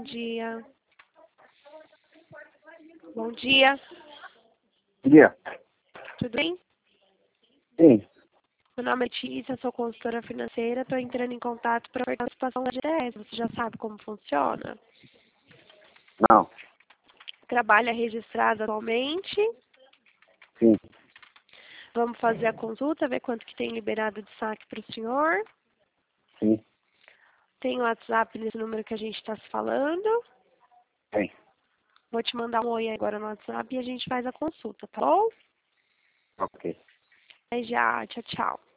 dia. Bom dia. Bom dia. Tudo bem? Sim. Meu nome é Tícia, sou consultora financeira. Estou entrando em contato para a participação da GTS. Você já sabe como funciona? Não. Trabalha registrado atualmente. Sim. Vamos fazer a consulta, ver quanto que tem liberado de saque para o senhor. Sim. Tem o WhatsApp nesse número que a gente está se falando. Tem. Vou te mandar um oi agora no WhatsApp e a gente faz a consulta, tá bom? Ok. Aí já, tchau, tchau.